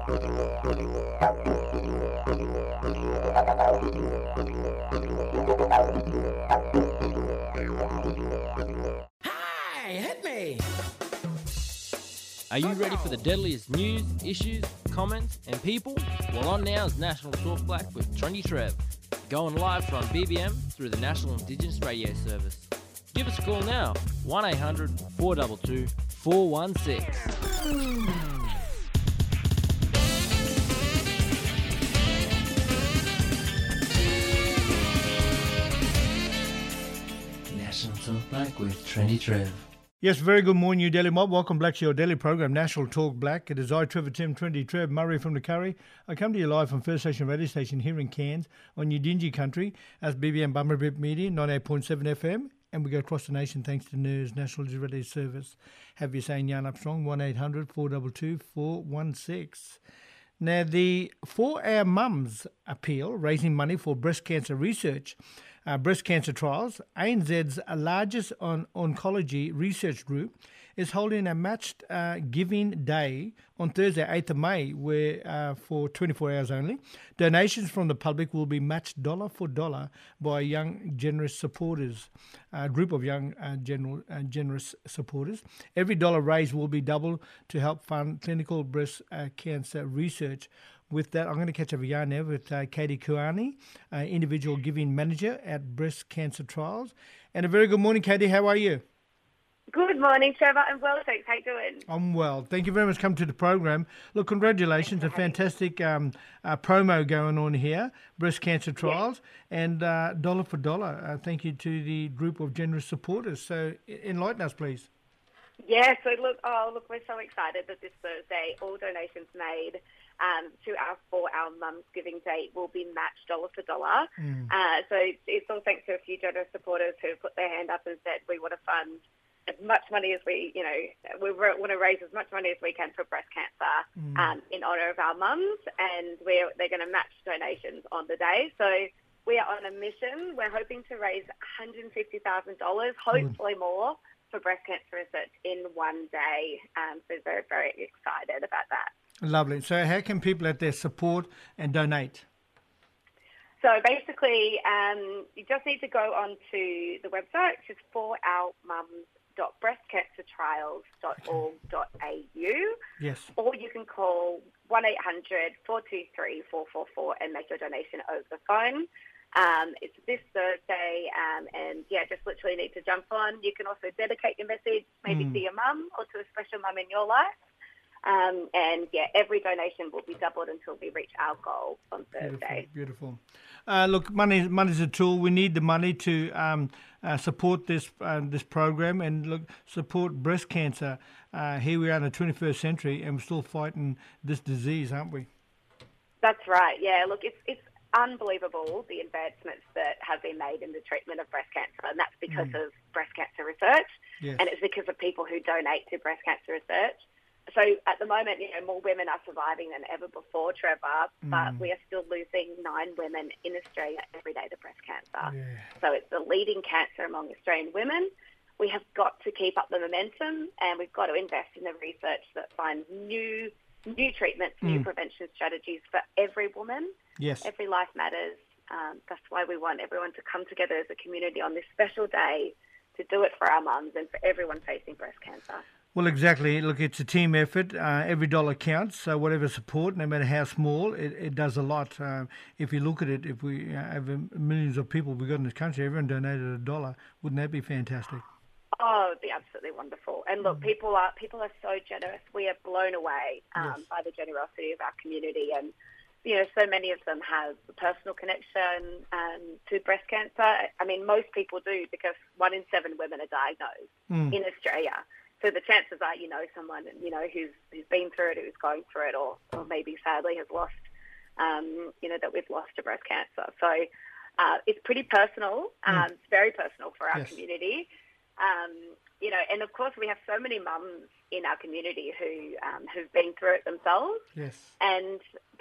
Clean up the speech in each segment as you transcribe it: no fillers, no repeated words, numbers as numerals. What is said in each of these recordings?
Hey, hit me! Are you ready for the deadliest news, issues, comments, and people? Well, on now is National Talk Black with Trendy Trev, going live from BBM through the National Indigenous Radio Service. Give us a call now, 1800 422 416. National Talk Black with Trendy Trev. Yes, very good morning, New Delhi mob. Welcome back to your daily program, National Talk Black. It is I, Trevor Tim, Trendy Trev, Murray from the Curry. I come to you live from First Station Radio Station here in Cairns on Udingi Country as BBM Bummerbip Media, 98.7 FM. And we go across the nation thanks to NERS, National Radio Service. Have you saying Yarn Up Strong, 1800 422 416. Now, the 4-Hour Mums appeal, raising money for breast cancer research, breast cancer trials, ANZ's largest oncology research group, is holding a matched giving day on Thursday, 8th of May, where for 24 hours only. Donations from the public will be matched dollar for dollar by young, generous supporters, a group of young, generous supporters. Every dollar raised will be doubled to help fund clinical breast cancer research. With that, I'm going to catch up a yarn now with Katie Kuani, individual giving manager at Breast Cancer Trials. And a very good morning, Katie. How are you? Good morning, Trevor. I'm well, thanks. How you doing? I'm well. Thank you very much for coming to the program. Look, congratulations. A fantastic promo going on here, Breast Cancer Trials, and dollar for dollar. Thank you to the group of generous supporters. So enlighten us, please. Yeah, so look, we're so excited that this Thursday all donations made to our 4-Hour Mums Giving Date will be matched dollar for dollar. So it's all thanks to a few generous supporters who put their hand up and said we want to fund as much money as we want to raise as much money as we can for breast cancer in honour of our mums, and they're going to match donations on the day. So we are on a mission. We're hoping to raise $150,000, hopefully more, for breast cancer research in one day. So very, very excited about that. Lovely. So how can people out there support and donate? So basically, you just need to go onto the website, which is 4hourmums.breastcancertrials.org.au. Yes. Or you can call 1-800-423-444 and make your donation over the phone. It's this Thursday, and just literally need to jump on. You can also dedicate your message maybe to your mum or to a special mum in your life. Every donation will be doubled until we reach our goal on Thursday. Beautiful. Look, money's a tool. We need the money to support this program and support breast cancer. Here we are in the 21st century, and we're still fighting this disease, aren't we? That's right. Yeah. Look, it's unbelievable the advancements that have been made in the treatment of breast cancer, and that's because of breast cancer research, and it's because of people who donate to breast cancer research. So at the moment, more women are surviving than ever before, Trevor, but we are still losing 9 women in Australia every day to breast cancer. Yeah. So it's the leading cancer among Australian women. We have got to keep up the momentum, and we've got to invest in the research that finds new treatments, new prevention strategies for every woman. Yes. Every life matters. That's why we want everyone to come together as a community on this special day to do it for our mums and for everyone facing breast cancer. Well, exactly. Look, it's a team effort. Every dollar counts. So whatever support, no matter how small, it does a lot. If you look at it, if we have millions of people we've got in this country, everyone donated $1, wouldn't that be fantastic? Oh, it'd be absolutely wonderful. And look, people are so generous. We are blown away by the generosity of our community, and so many of them have a personal connection to breast cancer. I mean, most people do, because 1 in 7 women are diagnosed in Australia. So the chances are, someone, who's been through it, who's going through it, or maybe sadly has lost, that we've lost to breast cancer. So it's pretty personal. It's very personal for our community. And of course we have so many mums in our community who've been through it themselves. Yes. And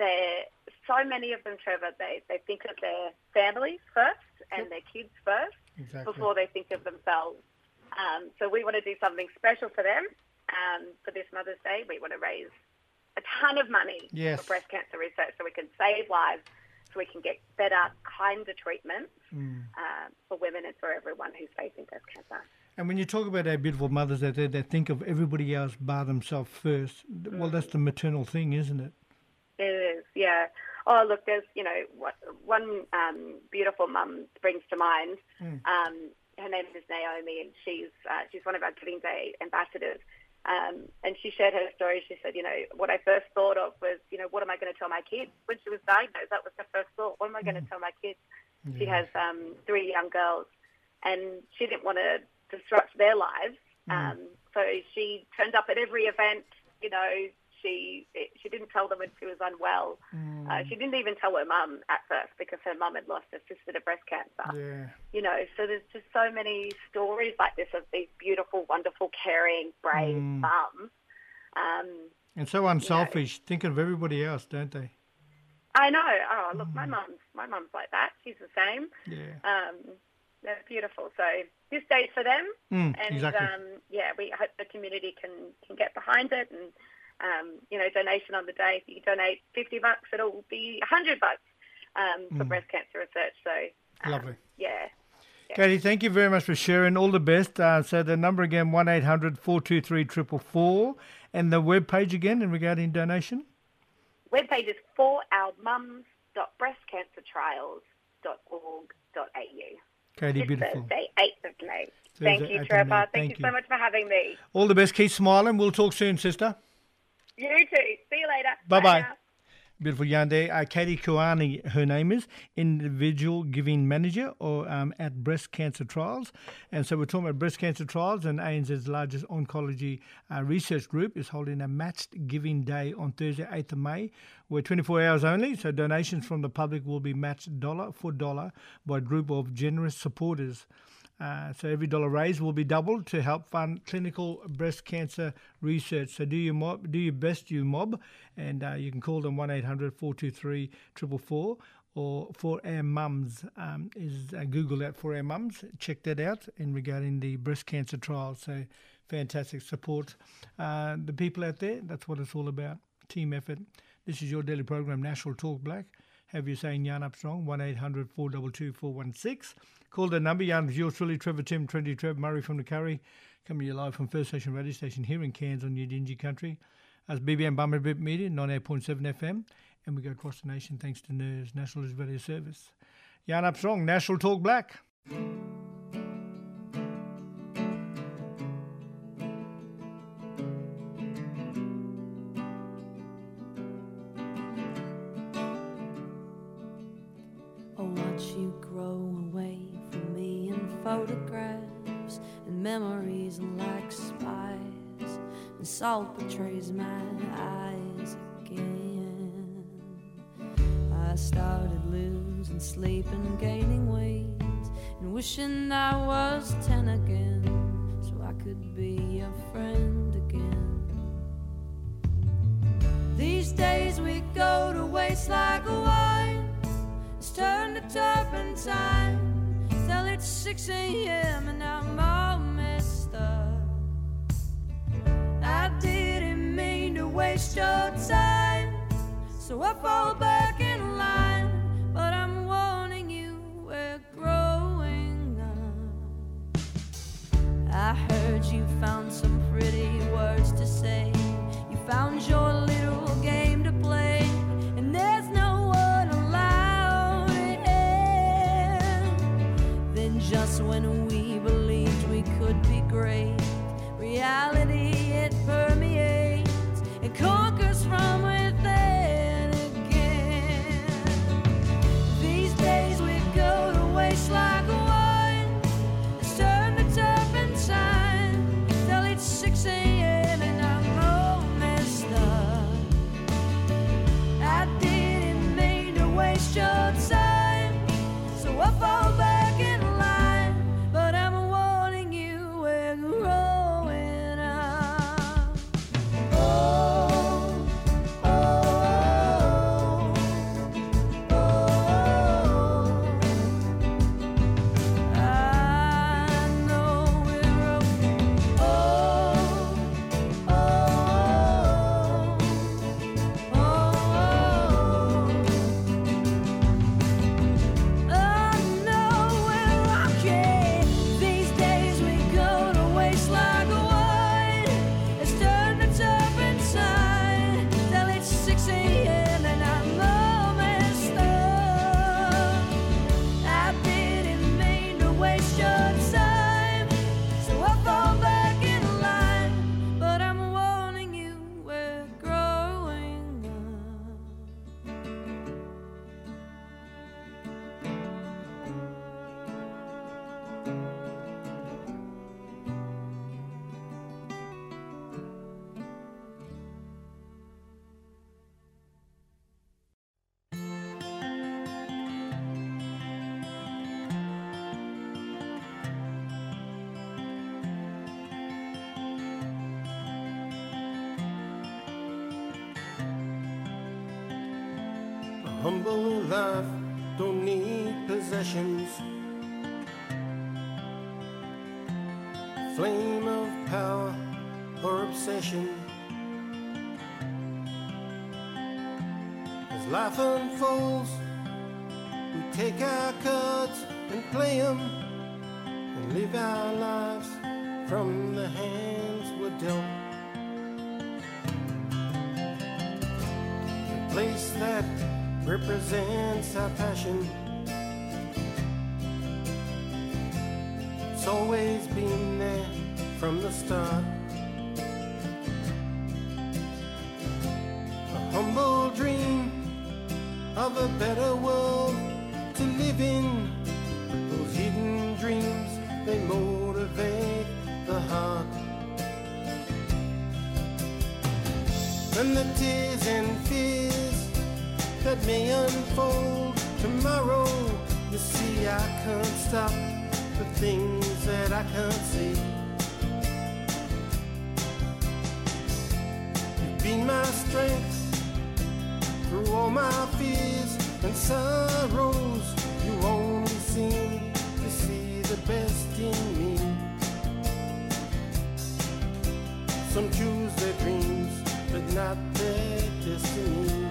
so many of them, Trevor, they think of their families first and their kids first before they think of themselves. So we want to do something special for them. For this Mother's Day, we want to raise a ton of money for breast cancer research so we can save lives, so we can get better, kinder treatments for women and for everyone who's facing breast cancer. And when you talk about our beautiful mothers out there that think of everybody else bar themselves first, well, that's the maternal thing, isn't it? It is, yeah. Oh, look, there's, one beautiful mum springs to mind. Her name is Naomi, and she's one of our Giving Day ambassadors. And she shared her story. She said, what I first thought of was, what am I going to tell my kids? When she was diagnosed, that was her first thought. What am I going to tell my kids? Yeah. She has 3 young girls, and she didn't want to disrupt their lives. So she turned up at every event. She didn't tell them when she was unwell. She didn't even tell her mum at first because her mum had lost her sister to breast cancer. Yeah. So there's just so many stories like this of these beautiful, wonderful, caring, brave mums. And so unselfish. Think of everybody else, don't they? I know. Oh, look, my mum's like that. She's the same. Yeah. They're beautiful. So this day's for them. And exactly. We hope the community can get behind it, and donation on the day. If you donate $50, it'll be $100 for breast cancer research. So lovely. Yeah. Katie, thank you very much for sharing. All the best. So the number again, 1-800-423-444, and the web page again in regarding donation. Web page is forourmums.breastcancertrials.org.au. Katie, it's beautiful. Thursday, 8th of May. Thank you, Trevor. Thank you so much for having me. All the best. Keep smiling. We'll talk soon, sister. You too. See you later. Bye-bye. Beautiful yarn there. Katie Kouani, her name is, Individual Giving Manager or at Breast Cancer Trials. And so we're talking about breast cancer trials, and ANZ's largest oncology research group is holding a matched giving day on Thursday, 8th of May. We're 24 hours only, so donations from the public will be matched dollar for dollar by a group of generous supporters. So every dollar raised will be doubled to help fund clinical breast cancer research. So do your best, you mob, and you can call them 1-800-423-444 or For Our Mums. Google that, For Our Mums. Check that out in regarding the breast cancer trial. So fantastic support. The people out there, that's what it's all about. Team effort. This is your daily program, National Talk Black. Have you saying Yarn Up Strong, 1-800-422-416. Call the number. Yarn with yours truly, Trevor Tim, Trendy Trev, Murray from the Curry, coming to you live from First Station Radio Station here in Cairns on Udingi Country. As BBM Bummerbip Media, 98.7 FM, and we go across the nation thanks to NERS, National Radio Service. Yarn Up Strong, National Talk Black. Photographs and memories like spies, and salt betrays my eyes again. I started losing sleep and gaining weight, and wishing I was 10 again, so I could be a friend again. These days we go to waste like a wine. It's turned to turpentine till it's 6 a.m. and I'm all messed up. I didn't mean to waste your time, so I fall back in line. But I'm warning you, we're growing up. I heard you found some pretty words to say. You found your little game to play, and there's no one allowed to end. Then just when we believed we could be great, reality, it permeates, it conquers from within again. These days we go to waste like wine. It's turned to turpentine till it's 6 a.m. and I'm all messed up. I didn't mean to waste your time, so I fall back in line. But I'm warning you, we're growing up. Oh, oh, oh, oh. I know we're okay. Oh, oh, oh. humble life don't need possessions. Flame of power or obsession. As life unfolds, we take our cards and play them, and live our lives from the hands we're dealt. The place that represents our passion, it's always been there from the start. A humble dream of a better world to live in. Those hidden dreams, they motivate the heart. And the tears and fears that may unfold tomorrow, you see, I can't stop the things that I can't see. You've been my strength through all my fears and sorrows. You only seem to see the best in me. Some choose their dreams, but not their destiny.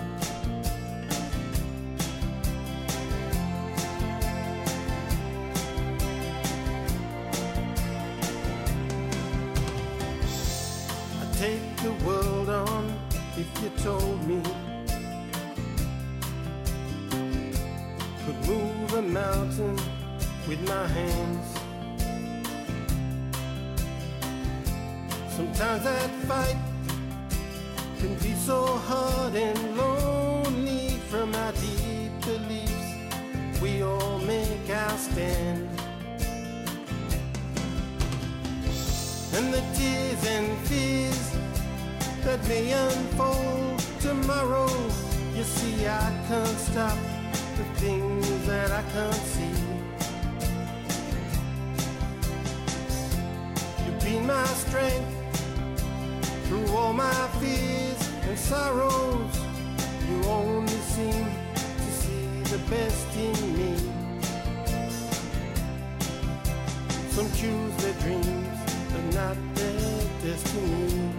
I'd take the world on if you told me could move a mountain with my hands. Sometimes that fight can be so hard and lonely. From our deep beliefs, we all make our stand. And the tears and fears that may unfold tomorrow, you see, I can't stop the things that I can't see. You've been my strength through all my fears and sorrows. You only seem to see the best in me. Some choose their dreams, but not their destiny.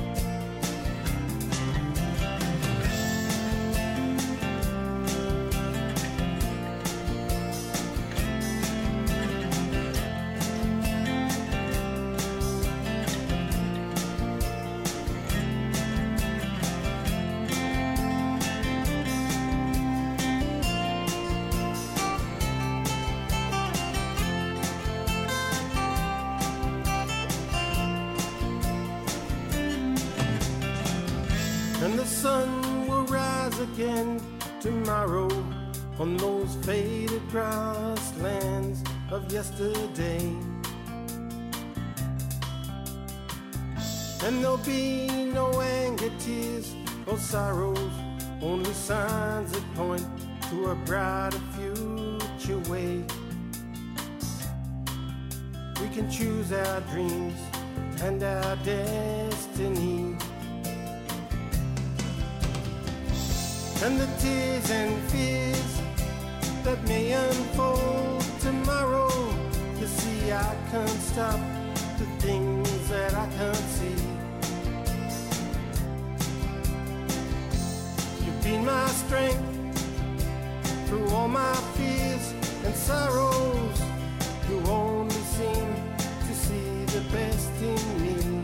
And the sun will rise again tomorrow on those faded grasslands of yesterday. And there'll be no anger, tears, or sorrows, only signs that point to a brighter future way. We can choose our dreams and our destiny. And the tears and fears that may unfold tomorrow, you see, I can't stop the things that I can't see. You've been my strength through all my fears and sorrows. You only seem to see the best in me.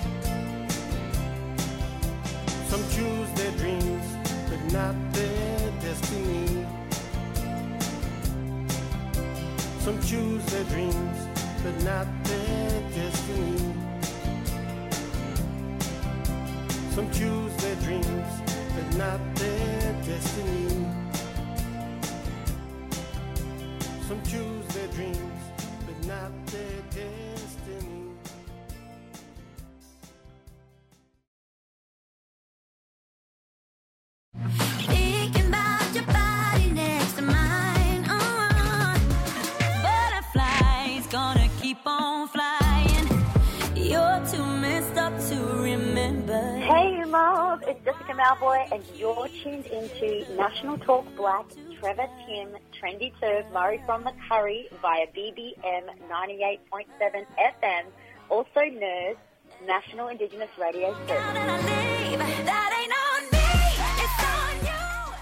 Some choose their dreams, but not their destiny. Some choose their dreams, but not their destiny. Some choose their dreams, but not their destiny. Some choose their dreams, but not their destiny. Thinking about your body next to mine. Butterflies gonna keep on flying. You're too messed up to remember. Hey, Mob. It's Jessica Malboy, and you're tuned into National Talk Black, Trevor Tim, Trendy Turf, Murray from the Curry via BBM 98.7 FM, also NERS, National Indigenous Radio Service. That ain't on me, it's on you.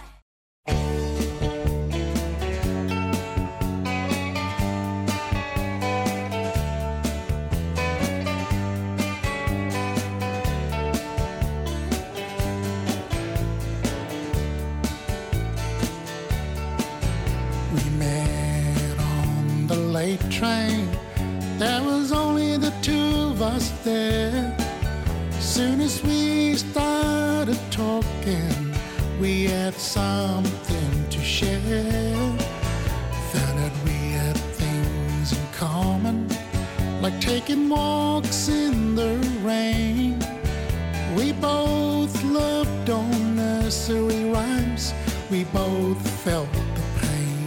We met on the late train. There was only the two of us there. Soon as we started talking, we had something to share. Found out we had things in common, like taking walks in the rain. We both loved on nursery rhymes. We both felt the pain.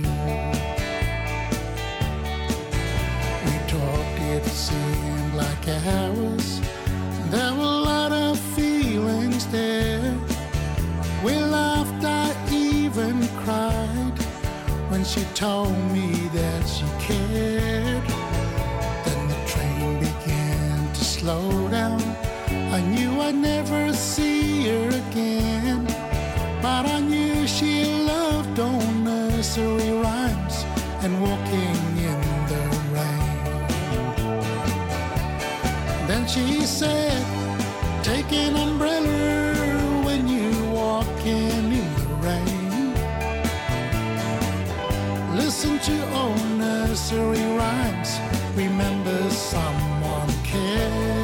We talked, it seemed like hours. There were a lot of feelings there. We laughed, I even cried when she told me that she cared. Then the train began to slow down. I knew I'd never see her again, but I knew she loved old nursery rhymes and walking in the rain. Then she said, take an umbrella when you're walking in the rain. Listen to old nursery rhymes, remember someone cares.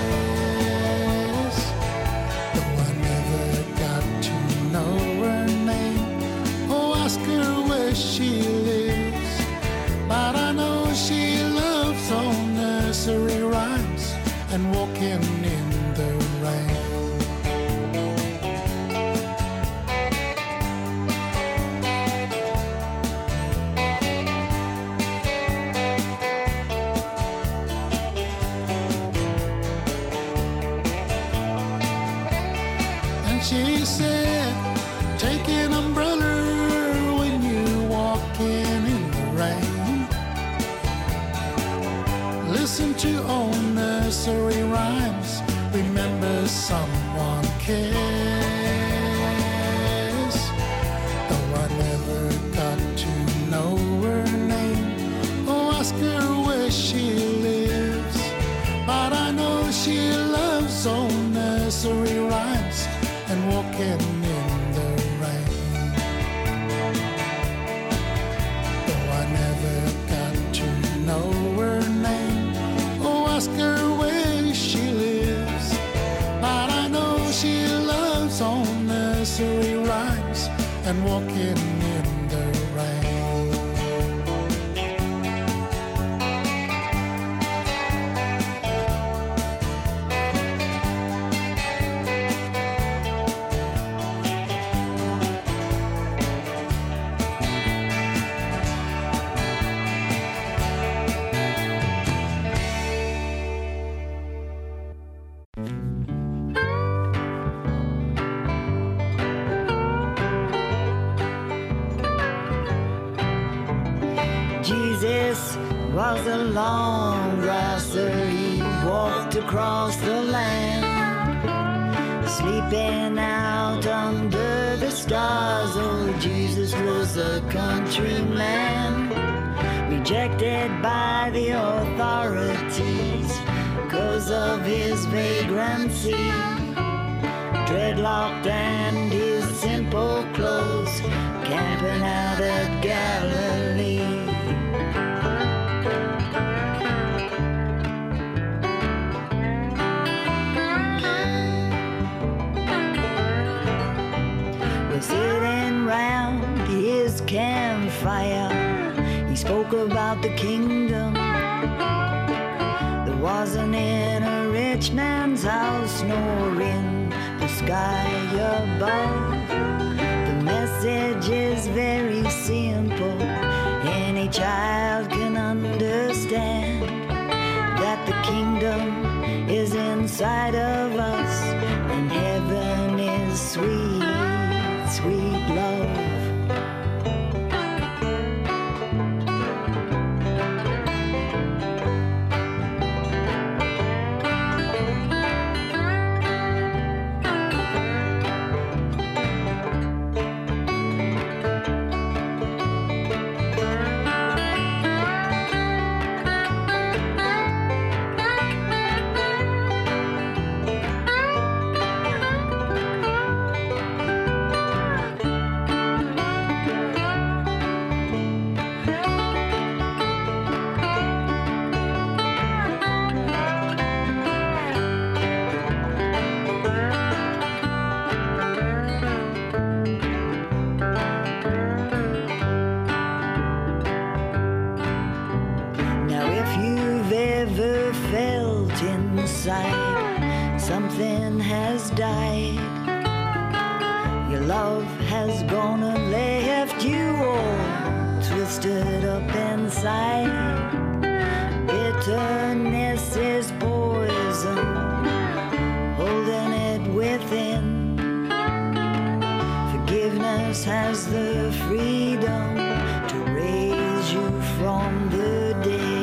Though I never got to know her name or ask her where she lives, but I know she loves old nursery rhymes and walking in the rain. And she said, take an umbrella when you're walking in the rain. Listen to old nursery rhymes, remember someone cares. Though I never got to know her name or ask her where she lives, but I know she loves old nursery rhymes and walking in the rain. Though I never got to know her name or ask her where she lives, but I know she loves old nursery rhymes and walking in the rain. Jesus was a long grasser, he walked across the land, sleeping out under the stars. Oh, Jesus was a countryman, rejected by the authorities 'cause of his vagrancy, dreadlocked and his simple clothes, camping out at Galilee. Sitting round his campfire, he spoke about the kingdom. There wasn't in a rich man's house nor in the sky above. The message is very simple, any child can understand that the kingdom is inside of us and heaven sweet love. Now if you've ever felt inside something has died, your love has gone and left you all twisted up inside. Bitterness is poison, holding it within. Forgiveness has the freedom to raise you from the dead.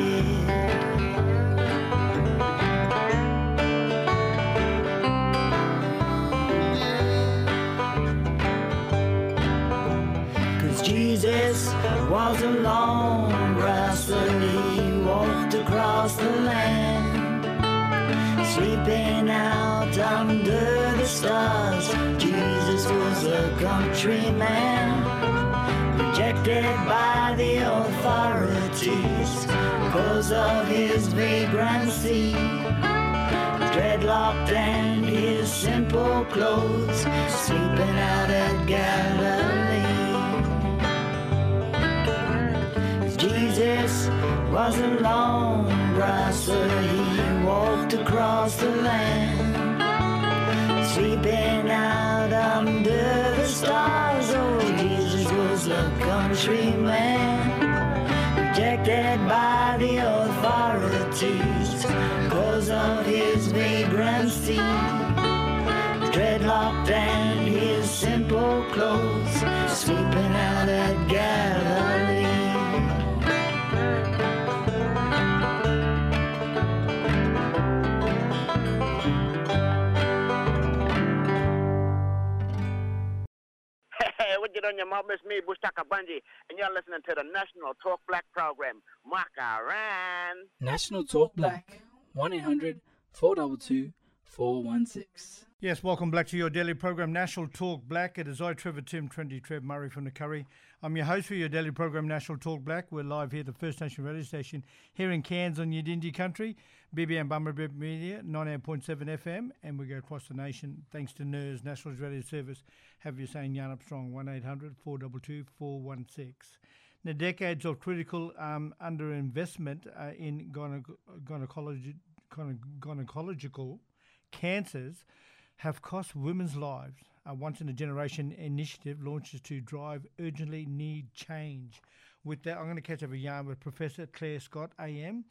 Jesus was a lone wrestler, he walked across the land, sleeping out under the stars. Jesus was a countryman, rejected by the authorities because of his vagrancy, dreadlocked and his simple clothes, sleeping out at Galilee. Jesus was a lone wrestler, he walked across the land, sleeping out under the stars. Oh, Jesus was a countryman, rejected by the authorities because of his vagrancy, dreadlocked and his simple clothes, sleeping out at Galilee. Hey, what you doing, your mom? It's me, Bushtaka Bunji, and you're listening to the National Talk Black program. Makaran. National Talk Black, 1-800-422-416. Yes, welcome back to your daily program, National Talk Black. It is I, Trevor Tim, Trendy Trev, Murray from the Curry. I'm your host for your daily program, National Talk Black. We're live here at the First Nation radio station here in Cairns on Yidinji country, BBM Bummerbib Media, 98.7 FM, and we go across the nation thanks to NERS, National Radio Service. Have you saying Yarn Up Strong, 1-800-422-416. The decades of critical underinvestment in gynecological cancers have cost women's lives. A once-in-a-generation initiative launches to drive urgently need change. With that, I'm going to catch up a yarn with Professor Claire Scott, AM,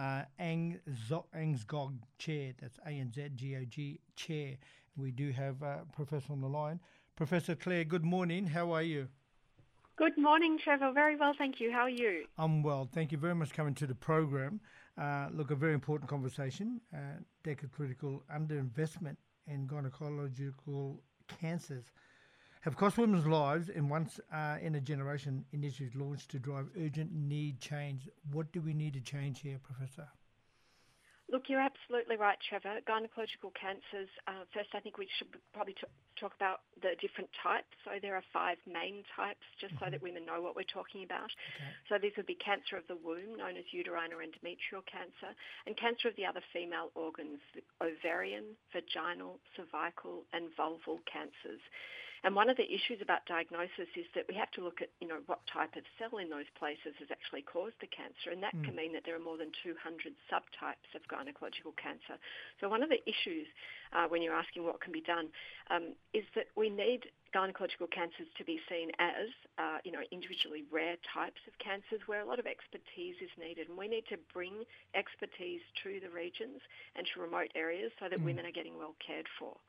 ANZGOG Chair. That's ANZGOG Chair. We do have a professor on the line. Professor Claire, good morning. How are you? Good morning, Trevor. Very well, thank you. How are you? I'm well. Thank you very much for coming to the program. Look, a very important conversation. Decade critical underinvestment in gynecological cancers have cost women's lives in once in a generation initiatives launched to drive urgent need change. What do we need to change here, Professor? Look, you're absolutely right, Trevor. Gynecological cancers, first I think we should probably talk about the different types. So there are 5 main types, just so that women know what we're talking about. Okay. So these would be cancer of the womb, known as uterine or endometrial cancer, and cancer of the other female organs, ovarian, vaginal, cervical, and vulval cancers. And one of the issues about diagnosis is that we have to look at, what type of cell in those places has actually caused the cancer, and that can mean that there are more than 200 subtypes of gynecological cancer. So one of the issues when you're asking what can be done is that we need gynecological cancers to be seen as, individually rare types of cancers where a lot of expertise is needed, and we need to bring expertise to the regions and to remote areas so that women are getting well cared for.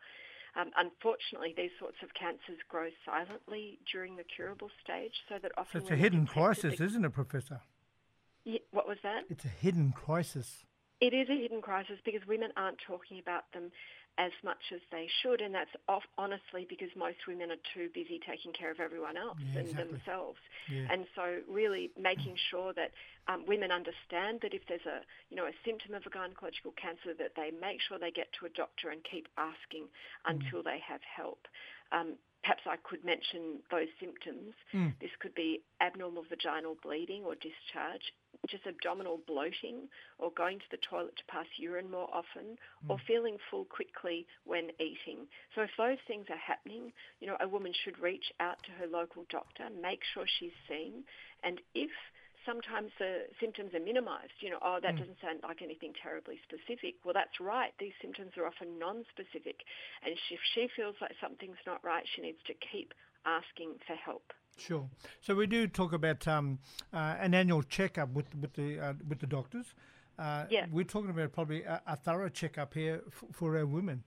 Unfortunately, these sorts of cancers grow silently during the curable stage, so that often... So it's a hidden crisis, isn't it, Professor? Yeah, what was that? It's a hidden crisis. It is a hidden crisis because women aren't talking about them as much as they should, and that's honestly because most women are too busy taking care of everyone else and themselves. Yeah. And so really making sure that women understand that if there's a symptom of a gynecological cancer, that they make sure they get to a doctor and keep asking until they have help. Perhaps I could mention those symptoms. This could be abnormal vaginal bleeding or discharge, just abdominal bloating, or going to the toilet to pass urine more often, or feeling full quickly when eating. So if those things are happening, a woman should reach out to her local doctor, make sure she's seen, and if sometimes the symptoms are minimised, that doesn't sound like anything terribly specific. Well, that's right. These symptoms are often non-specific. And if she feels like something's not right, she needs to keep asking for help. Sure. So we do talk about an annual checkup with the doctors. We're talking about probably a thorough checkup here for our women.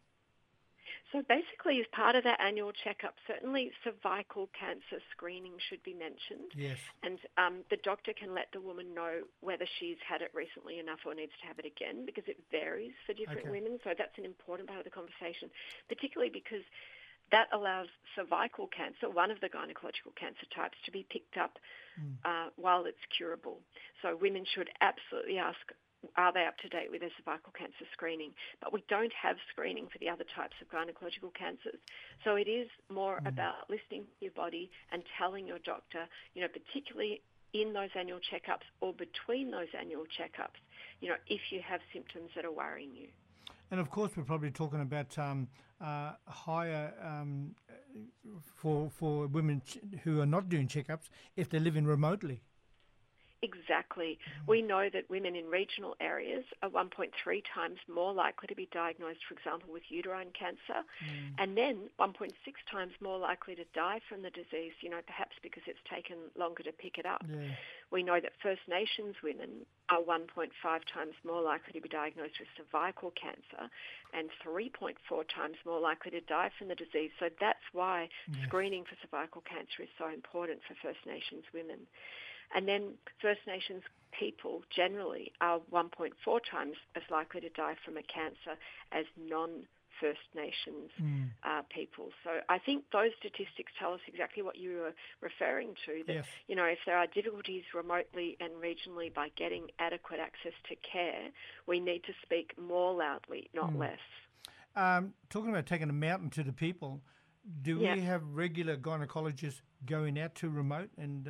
So basically, as part of that annual checkup, certainly cervical cancer screening should be mentioned. Yes. And the doctor can let the woman know whether she's had it recently enough or needs to have it again, because it varies for different women. So that's an important part of the conversation, particularly because that allows cervical cancer, one of the gynecological cancer types, to be picked up while it's curable. So women should absolutely ask, are they up to date with their cervical cancer screening? But we don't have screening for the other types of gynecological cancers. So it is more about listening to your body and telling your doctor, particularly in those annual checkups or between those annual checkups, if you have symptoms that are worrying you. And of course, we're probably talking about higher for women who are not doing checkups if they're living remotely. Exactly. We know that women in regional areas are 1.3 times more likely to be diagnosed, for example, with uterine cancer, and then 1.6 times more likely to die from the disease, perhaps because it's taken longer to pick it up. Yeah. We know that First Nations women are 1.5 times more likely to be diagnosed with cervical cancer and 3.4 times more likely to die from the disease. So that's why screening for cervical cancer is so important for First Nations women. And then First Nations people generally are 1.4 times as likely to die from a cancer as non-First Nations people. So I think those statistics tell us exactly what you were referring to, that, if there are difficulties remotely and regionally by getting adequate access to care, we need to speak more loudly, not less. Talking about taking a mountain to the people, do we have regular gynecologists going out to remote and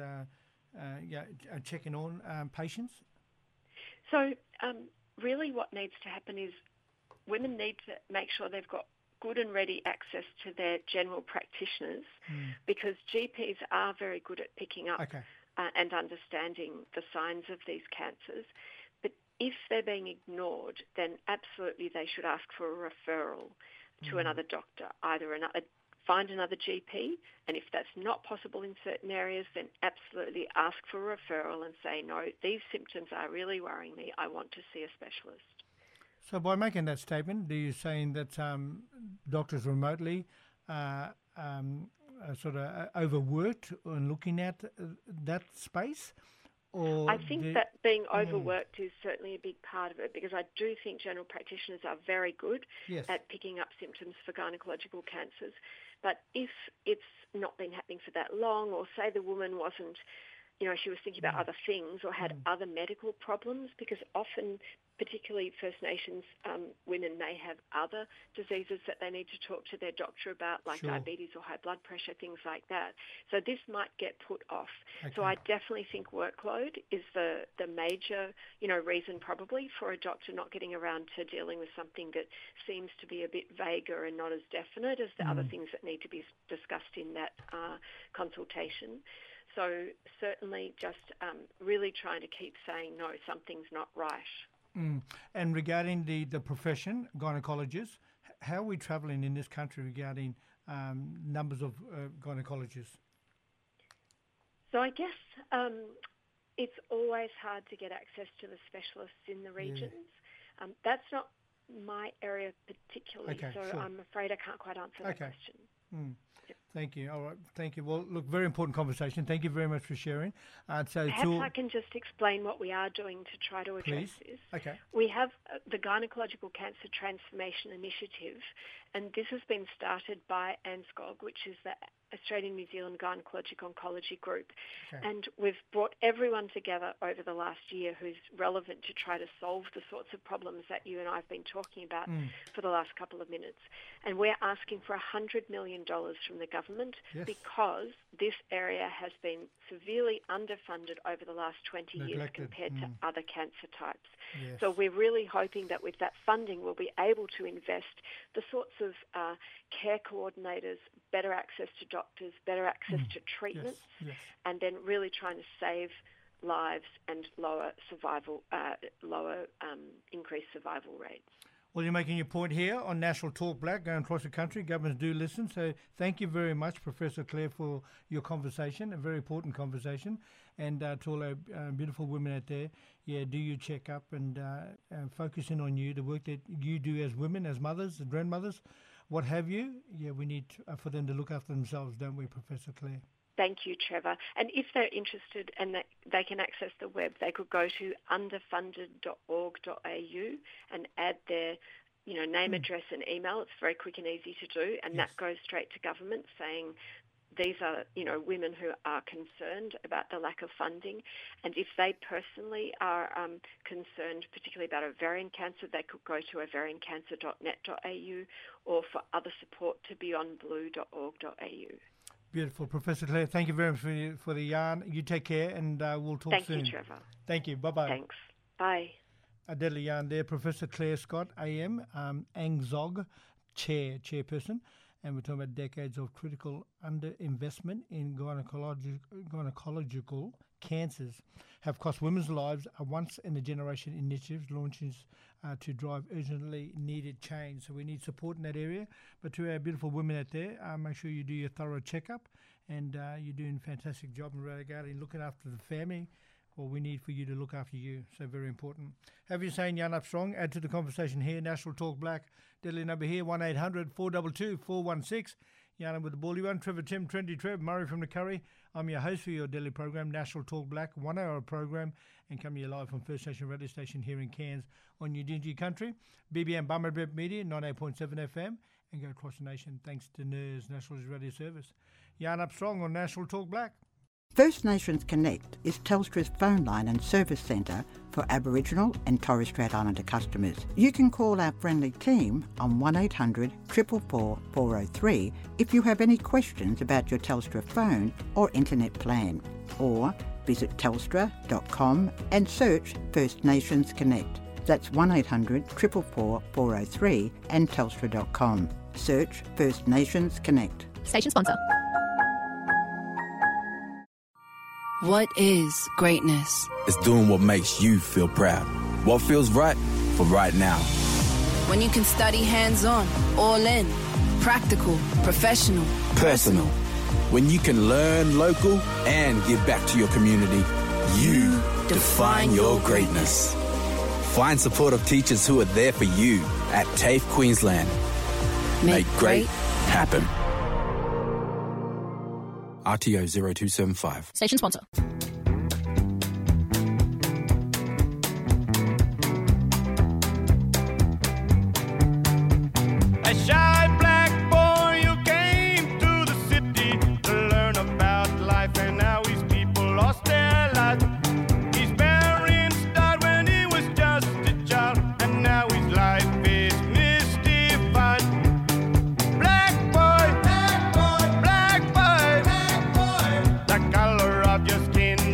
checking on patients? So really what needs to happen is women need to make sure they've got good and ready access to their general practitioners, because GPs are very good at picking up and understanding the signs of these cancers. But if they're being ignored, then absolutely they should ask for a referral to another doctor, find another GP, and if that's not possible in certain areas, then absolutely ask for a referral and say, no, these symptoms are really worrying me, I want to see a specialist. So by making that statement, are you saying that doctors remotely are sort of overworked in looking at that space? Or I think that being overworked is certainly a big part of it, because I do think general practitioners are very good at picking up symptoms for gynecological cancers. But if it's not been happening for that long, or say the woman wasn't, she was thinking about other things or had other medical problems, because often, particularly First Nations women, may have other diseases that they need to talk to their doctor about, like diabetes or high blood pressure, things like that. So this might get put off. So I definitely think workload is the major, reason probably for a doctor not getting around to dealing with something that seems to be a bit vaguer and not as definite as the other things that need to be discussed in that consultation. So certainly just really trying to keep saying, no, something's not right. And regarding the profession, gynecologists, how are we travelling in this country regarding numbers of gynecologists? So I guess it's always hard to get access to the specialists in the regions. That's not my area particularly, Okay, so sure. I'm afraid I can't quite answer that question. Thank you. All right. Thank you. Well, look, very important conversation. Thank you very much for sharing. So Perhaps I can just explain what we are doing to try to address this. Okay. We have the Gynecological Cancer Transformation Initiative, and this has been started by ANZGOG, which is the Australian New Zealand Gynecologic Oncology Group. Okay. And we've brought everyone together over the last year who's relevant to try to solve the sorts of problems that you and I have been talking about for the last couple of minutes. And we're asking for $100 million from the government because this area has been severely underfunded over the last 20 years compared to other cancer types. Yes. So we're really hoping that with that funding we'll be able to invest the sorts of care coordinators, better access to doctors, better access to treatments, and then really trying to save lives and lower increased survival rates. Well, you're making your point here on National Talk Black going across the country. Governments do listen. So thank you very much, Professor Claire, for your conversation, a very important conversation. And to all our beautiful women out there, do your check-up and focus in on you, the work that you do as women, as mothers, as grandmothers, what have you. Yeah, we need for them to look after themselves, don't we, Professor Claire? Thank you, Trevor. And if they're interested and they can access the web, they could go to underfunded.org.au and add their name, address and email. It's very quick and easy to do, and that goes straight to government saying these are, women who are concerned about the lack of funding. And if they personally are concerned particularly about ovarian cancer, they could go to ovariancancer.net.au or for other support to beyondblue.org.au. Beautiful. Professor Claire, thank you very much for the yarn. You take care and we'll talk soon. Thank you, Trevor. Thank you. Bye-bye. Thanks. Bye. A deadly yarn there. Professor Claire Scott, AM, ANZGOG chairperson, and we're talking about decades of critical underinvestment in gynecological cancers have cost women's lives. A once-in-a-generation initiative launches to drive urgently needed change. So we need support in that area. But to our beautiful women out there, make sure you do your thorough checkup, and you're doing a fantastic job in regarding looking after the family. Well, we need for you to look after you, so very important. Have you saying Yarn Up Strong? Add to the conversation here. National Talk Black, deadly number here, 1-800-422-416. Yarn with the Bally One, Trevor Tim, Trendy Trev, Murray from the Curry. I'm your host for your daily program, National Talk Black, 1 hour program, and coming to you live from First Nation Radio Station here in Cairns on New Dingy Country, BBM Bummerbip Media, 98.7 FM, and go across the nation thanks to NERS, National Radio Service. Yarn Up Strong on National Talk Black. First Nations Connect is Telstra's phone line and service centre for Aboriginal and Torres Strait Islander customers. You can call our friendly team on 1800 444 403 if you have any questions about your Telstra phone or internet plan, or visit telstra.com and search First Nations Connect. That's 1800 444 403 and telstra.com. Search First Nations Connect. Station sponsor. What is greatness? It's doing what makes you feel proud. What feels right for right now. When you can study hands-on, all in, practical, professional, personal. When you can learn local and give back to your community, you define your greatness. Find supportive teachers who are there for you at TAFE Queensland. Make great happen. RTO 0275. Station sponsor. A shy black boy who came to the city to learn about life, and how his people lost their lives. His parents died when he was just a child, and now his life is mystified. Black boy, black boy, black boy, black boy. The color of your skin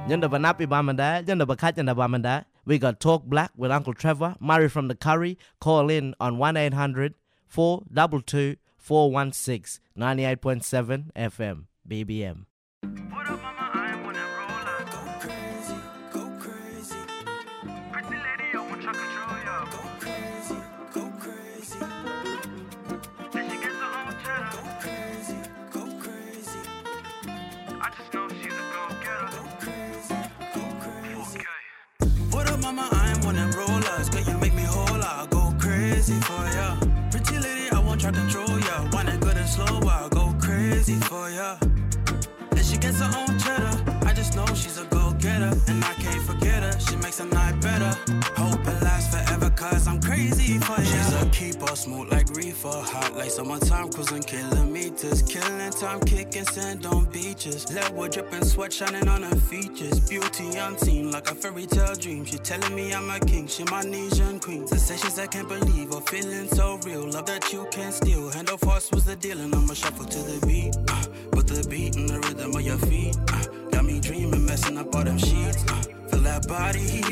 Yanda Banapi Bamanda, Yanda Bakatanda Bamanda. We got Talk Black with Uncle Trevor, Murray from the Curry. Call in on 1-800-422-416, 98.7 FM, BBM. Mama, I'm one of them rollers. Girl, you make me whole, I'll go crazy for ya. Pretty lady, I won't try to control ya. Want it good and slow, I'll go crazy for ya. And she gets her own cheddar. I just know she's a go-getter, and I can't forget her. She makes the night better. Hope it lasts forever, cause I'm crazy for ya. She's a keeper, smooth like reefer, hot like summertime, cruising kilometers, killing time, kicking sand on beaches. Level dripping, sweat shining on her features. Beauty unseen like a fairy tale dream. She telling me I'm a king, she my Asian queen. Sensations I can't believe, or feeling so real. Love that you can't steal. Hand of horse was the deal, and I'ma shuffle to the beat. Put the beat in the rhythm of your feet. Got me dreaming, messing up all them sheets. Feel that body heat.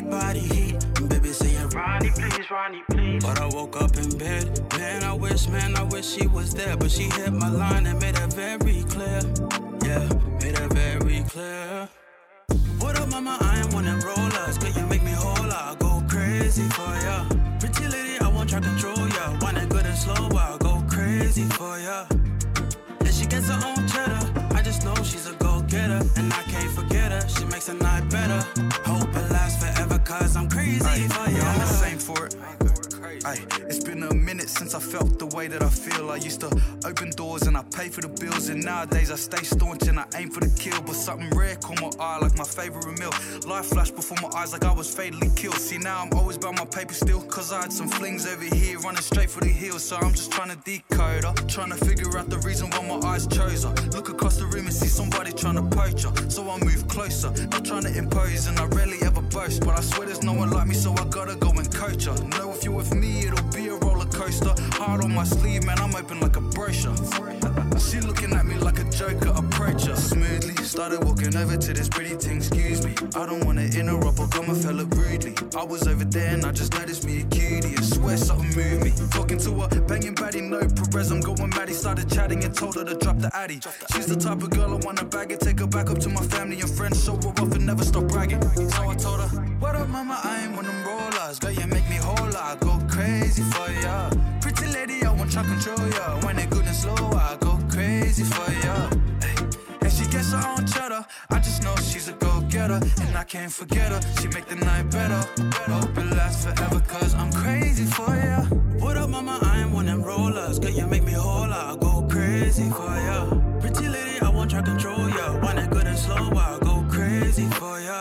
And baby saying, Ronnie, please. But I woke up in bed. Man, I wish she was there. But she hit my line and made it very clear. Yeah, made it very clear. What up, mama? I am one of them rollers. Girl, you make me whole, I'll go crazy for ya. Pretty lady, I won't try to control ya. Want it good and slow, I'll go crazy for ya. And she gets her own cheddar. I just know she's a go-getter, and I can't forget her. She makes the night better. Hope it lasts forever, cause I'm crazy for ya. I'm the same for it. Ay, it's been a minute since I felt the way that I feel. I used to open doors and I pay for the bills, and nowadays I stay staunch and I aim for the kill. But something rare caught my eye like my favourite meal. Life flashed before my eyes like I was fatally killed. See, now I'm always about my paper still, cause I had some flings over here running straight for the hills. So I'm just trying to decode her, trying to figure out the reason why my eyes chose her. Look across the room and see somebody trying to poach her. So I move closer, not trying to impose, and I rarely ever boast. But I swear there's no one like me, so I gotta go and coach her. Know if you're with me, it'll be a roller coaster. Heart on my sleeve, man, I'm open like a brochure. She looking at me like a joker, approach her smoothly. Started walking over to this pretty thing, excuse me. I don't wanna interrupt or come and fell up rudely. I was over there and I just noticed me a cutie, and swear something moved me. Talking to her, banging baddie, no Perez, I'm going maddie. Started chatting and told her to drop the addy. She's the type of girl I wanna bag it, take her back up to my family and friends, show her off and never stop bragging. So I told her, what up mama, I ain't one of them rollers. Girl, you make me whole, I go crazy for ya. Pretty lady, I won't try to control ya. When it good and slow, I go crazy for ya. And she gets her own cheddar. I just know she's a go-getter, and I can't forget her. She make the night better. Hope it lasts forever, cause I'm crazy for ya. What up, mama? I am one of them rollers. Girl, you make me whole, I'll go crazy for ya. Pretty lady, I won't try to control ya. Want it good and slow, I'll go crazy for ya.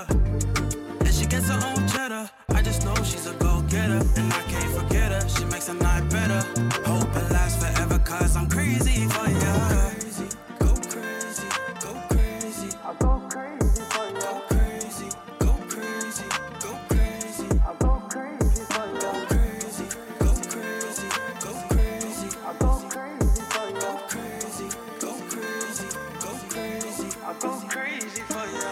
And she gets her own cheddar. I just know she's a go-getter, and I can't forget her. She makes the night better. Hope it lasts forever, cause I'm crazy for ya. Go crazy, go crazy. I'll go crazy for ya. Go crazy, go crazy, go crazy. I'll go crazy for ya. Go crazy, go crazy, go crazy. I'll go crazy for ya. Go crazy, go crazy, go crazy. I'll go crazy for ya.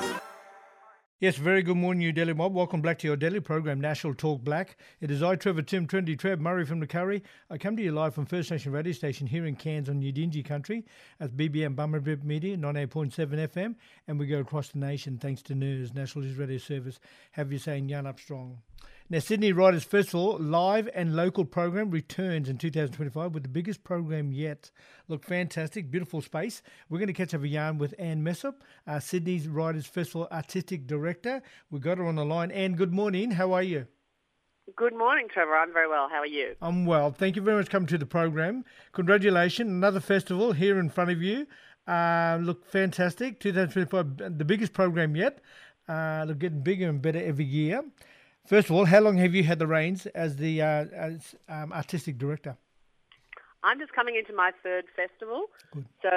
Yes, very good morning, New Delhi mob. Welcome back to your daily program, National Talk Black. It is I, Trevor Tim, Trendy Trev, Murray from the Curry. I come to you live from First Nation Radio Station here in Cairns on Udingi Country at BBM Bummerbip Media, 98.7 FM, and we go across the nation thanks to NERS, National News Radio Service. Have you saying Yarn Up Strong. Now, Sydney Writers Festival live and local program returns in 2025 with the biggest program yet. Look, fantastic, beautiful space. We're going to catch up a yarn with Anne Messop, Sydney's Writers Festival Artistic Director. We've got her on the line. Anne, good morning. How are you? Good morning, Trevor. I'm very well. How are you? I'm well. Thank you very much for coming to the program. Congratulations. Another festival here in front of you. Look, fantastic. 2025, the biggest program yet. Look, getting bigger and better every year. First of all, how long have you had the reins as the artistic director? I'm just coming into my third festival. Good. So,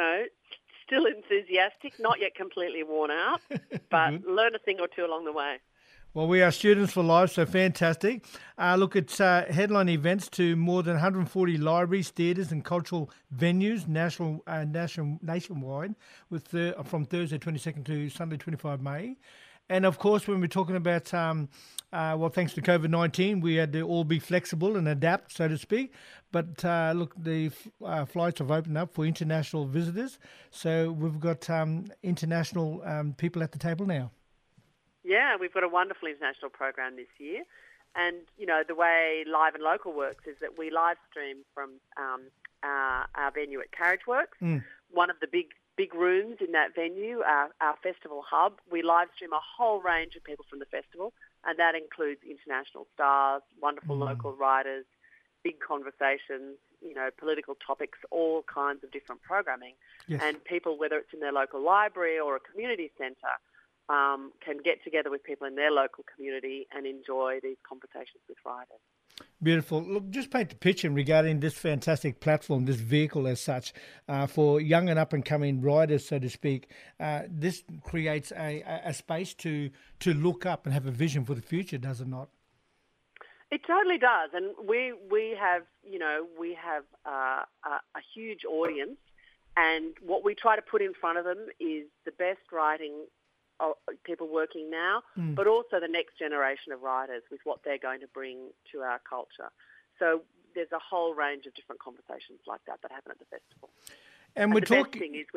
still enthusiastic, not yet completely worn out, but learn a thing or two along the way. Well, we are students for life, so fantastic. Look, it's headline events to more than 140 libraries, theatres and cultural venues nationwide from Thursday 22nd to Sunday 25 May. And of course, when we're talking about, thanks to COVID-19, we had to all be flexible and adapt, so to speak. But look, the flights have opened up for international visitors. So we've got international people at the table now. Yeah, we've got a wonderful international program this year. And, you know, the way Live and Local works is that we live stream from our venue at Carriageworks, one of the big rooms in that venue, our festival hub. We live stream a whole range of people from the festival, and that includes international stars, wonderful local writers, big conversations, you know, political topics, all kinds of different programming. Yes. And people, whether it's in their local library or a community centre, can get together with people in their local community and enjoy these conversations with writers. Beautiful. Look, just paint the picture regarding this fantastic platform, this vehicle as such, for young and up-and-coming writers, so to speak. This creates a space to look up and have a vision for the future, does it not? It totally does, and we have a huge audience, and what we try to put in front of them is the best writing people working now, but also the next generation of writers with what they're going to bring to our culture. So there's a whole range of different conversations like that happen at the festival. And we're the talking. best thing is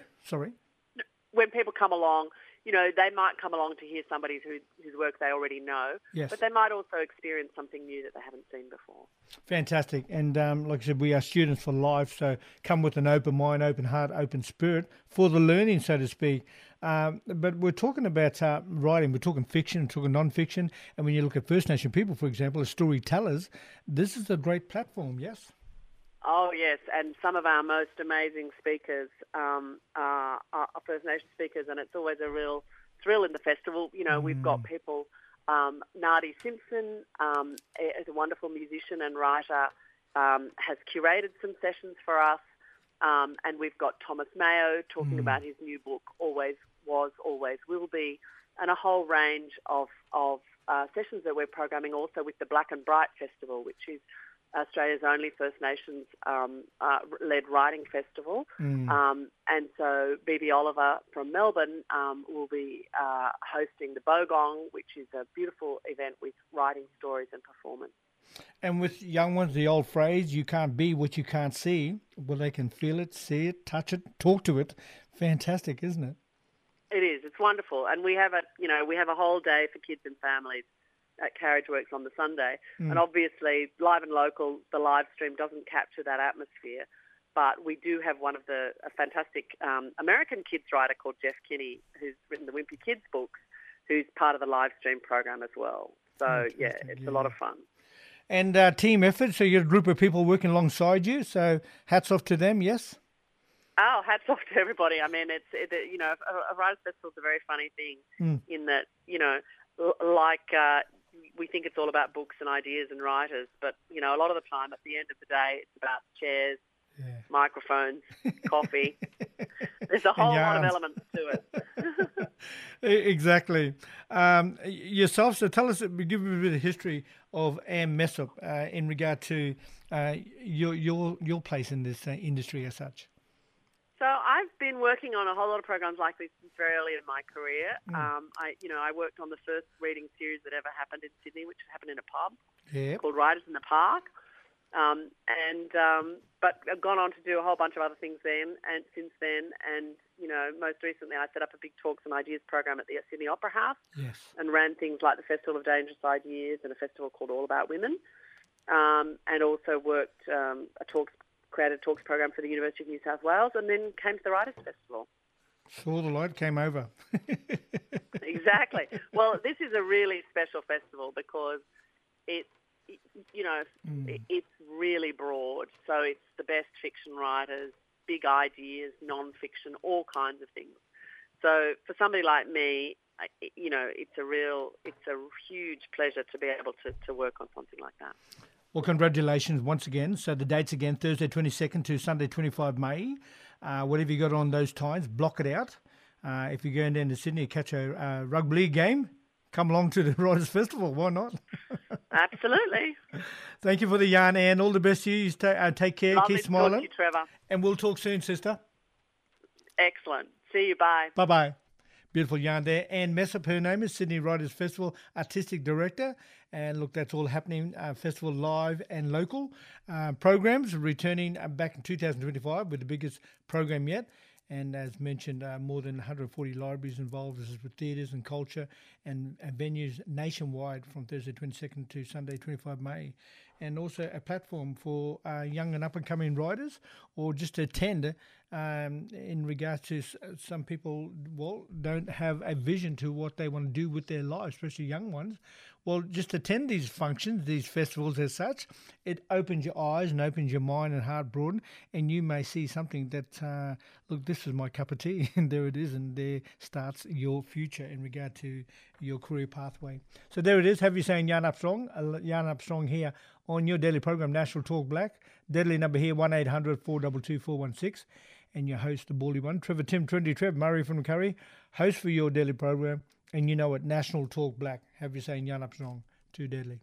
when people come along, you know, they might come along to hear somebody whose work they already know, Yes. but they might also experience something new that they haven't seen before. Fantastic. And like I said, we are students for life, so come with an open mind, open heart, open spirit for the learning, so to speak. But we're talking about writing, we're talking fiction, we're talking non-fiction, and when you look at First Nation people, for example, as storytellers, this is a great platform, yes? Oh, yes, and some of our most amazing speakers are First Nation speakers, and it's always a real thrill in the festival. You know, we've got people, Nadi Simpson is a wonderful musician and writer, has curated some sessions for us, and we've got Thomas Mayo talking about his new book, Always Was, Always Will Be, and a whole range of sessions that we're programming also with the Black and Bright Festival, which is Australia's only First Nations led writing festival. And so BB Oliver from Melbourne will be hosting the Bogong, which is a beautiful event with writing, stories and performance. And with young ones, the old phrase, you can't be what you can't see. Well, they can feel it, see it, touch it, talk to it. Fantastic, isn't it? It is. It's wonderful. And we have a whole day for kids and families at Carriageworks on the Sunday. And obviously, Live and Local, the live stream doesn't capture that atmosphere. But we do have a fantastic American kids writer called Jeff Kinney, who's written the Wimpy Kids books, who's part of the live stream program as well. So, it's a lot of fun. And team effort, so you're a group of people working alongside you, so hats off to them, yes? Oh, hats off to everybody. I mean, a Writers' Festival is a very funny thing in that, you know, we think it's all about books and ideas and writers, but, you know, a lot of the time at the end of the day, it's about chairs, microphones, coffee. There's a whole lot of elements to it. Exactly. Yourself, so tell us, give me a bit of history of Anne Messop in regard to your place in this industry as such. So I've been working on a whole lot of programs like this since very early in my career. I worked on the first reading series that ever happened in Sydney, which happened in a pub called Writers in the Park. But I've gone on to do a whole bunch of other things since then. And, you know, most recently I set up a big Talks and Ideas program at the Sydney Opera House and ran things like the Festival of Dangerous Ideas and a festival called All About Women. And also worked created a talks program for the University of New South Wales, and then came to the Writers' Festival. Saw the light, came over. Exactly. Well, this is a really special festival because it's really broad. So it's the best fiction writers, big ideas, non-fiction, all kinds of things. So for somebody like me, you know, it's a huge pleasure to be able to work on something like that. Well, congratulations once again. So the dates again, Thursday 22nd to Sunday 25 May. Whatever you got on those times, block it out. If you're going down to Sydney to catch a rugby league game, come along to the Writers' Festival. Why not? Absolutely. Thank you for the yarn, Anne. All the best to you. Take care. Lovely Keep smiling. To talk to you, Trevor. And we'll talk soon, sister. Excellent. See you. Bye. Bye-bye. Beautiful yarn there. Anne Messop, her name is Sydney Writers Festival Artistic Director. And look, that's all happening, festival live and local. Programs returning back in 2025 with the biggest program yet. And as mentioned, more than 140 libraries involved. This is with theatres and culture and venues nationwide from Thursday 22nd to Sunday 25 May. And also a platform for young and up-and-coming writers or just to attend in regards to some people, well, don't have a vision to what they want to do with their lives, especially young ones. Well, just attend these functions, these festivals as such. It opens your eyes and opens your mind and heart broaden, and you may see something that, look, this is my cup of tea, and there it is, and there starts your future in regard to your career pathway. So there it is. Have you saying Yarn Up Strong? Yarn Up Strong here on your daily program, National Talk Black. Deadly number here, 1-800-422-416. And your host, the Baldy One, Trevor Tim, Trendy Trev, Murray from Curry, host for your daily program. And you know it, National Talk Black. Have you saying Yarn Up Strong? Too deadly.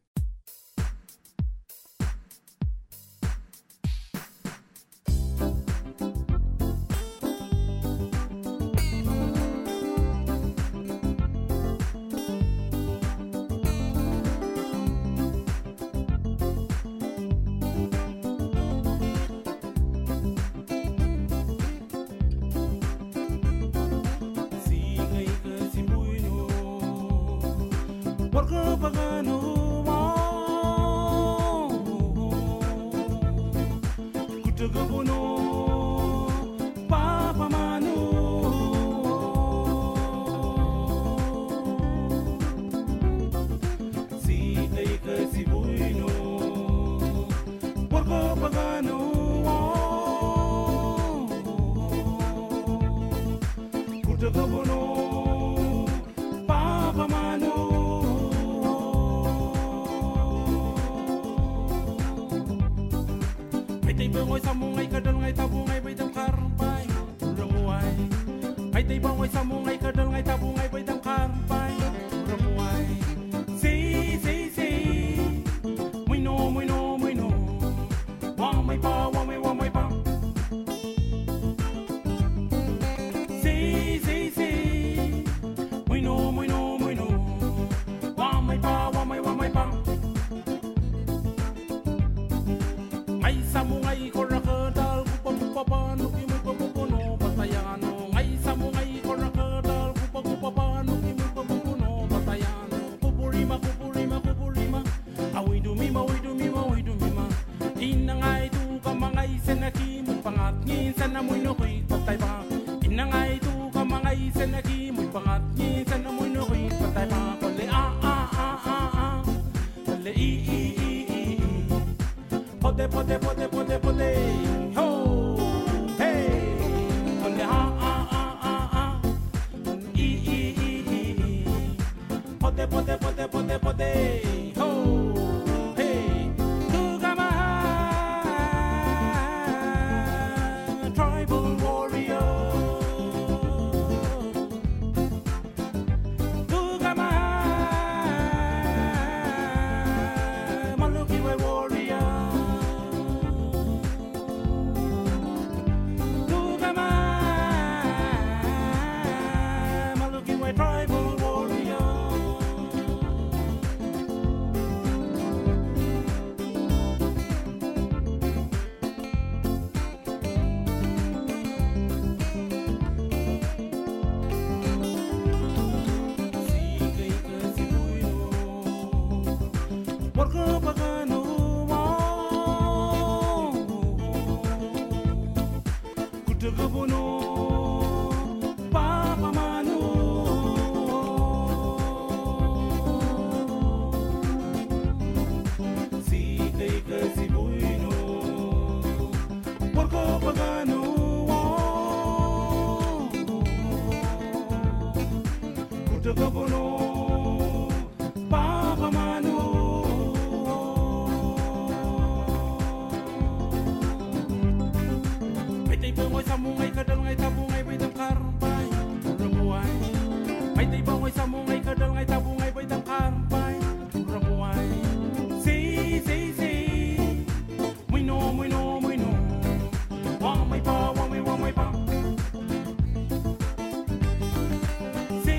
See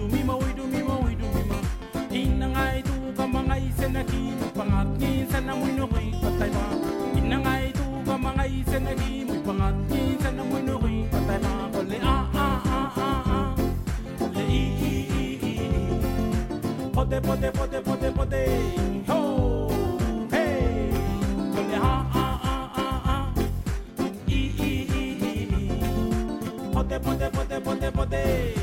mimo inangai tu kamangai senaki pangat ni sana muino ri patay ba inangai tu kamangai senaki pangat ni sana muino ri patay ba ole le pote ho hey ole pote